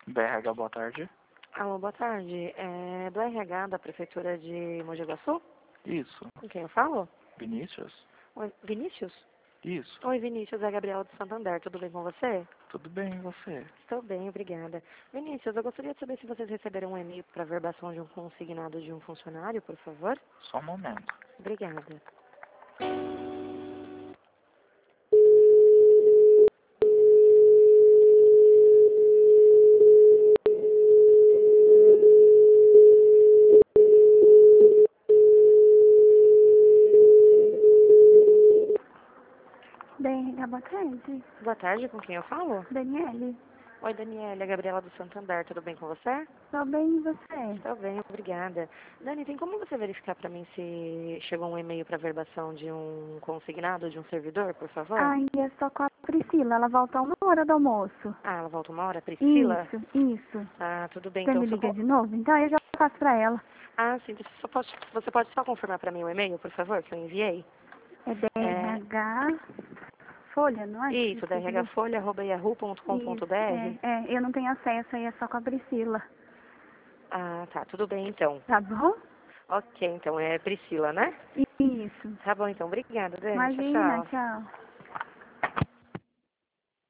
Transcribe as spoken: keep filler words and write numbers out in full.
B R H, boa tarde. Alô, boa tarde. É do R H da Prefeitura de Mogi Guaçu? Isso. Com quem eu falo? Vinícius? Oi, Vinícius? Isso. Oi, Vinícius, é a Gabriela do Santander. Tudo bem com você? Tudo bem, e você? Estou bem, obrigada. Vinícius, eu gostaria de saber se vocês receberam um e-mail para verbação de um consignado de um funcionário, por favor. Só um momento. Obrigada. B R H, boa tarde. Boa tarde, com quem eu falo? Daniele, Oi, Daniela, é a Gabriela do Santander. Tudo bem com você? tô bem e você? Estou bem, obrigada. Dani, tem como você verificar para mim se chegou um e-mail para verbação de um consignado, de um servidor, por favor? Ai, é só com a Priscila, ela volta uma hora do almoço. Ah, ela volta uma hora, Priscila? Isso, isso. Ah, tudo bem. Você Então, me só liga co- de novo? Então eu já passo pra ela. Ah, sim, você, só pode, você pode só confirmar para mim o e-mail, por favor, que eu enviei? É É, D R H Folha, não é? Que isso, você viu? drfolha arroba yahoo ponto com ponto Isso, é, br. é, eu não tenho acesso aí, é só com a Priscila. Ah, tá, tudo bem então. Tá bom? Ok, então é Priscila, né? Isso. Tá bom, então, obrigada, Dani. Tchau, Imagina, tchau. tchau.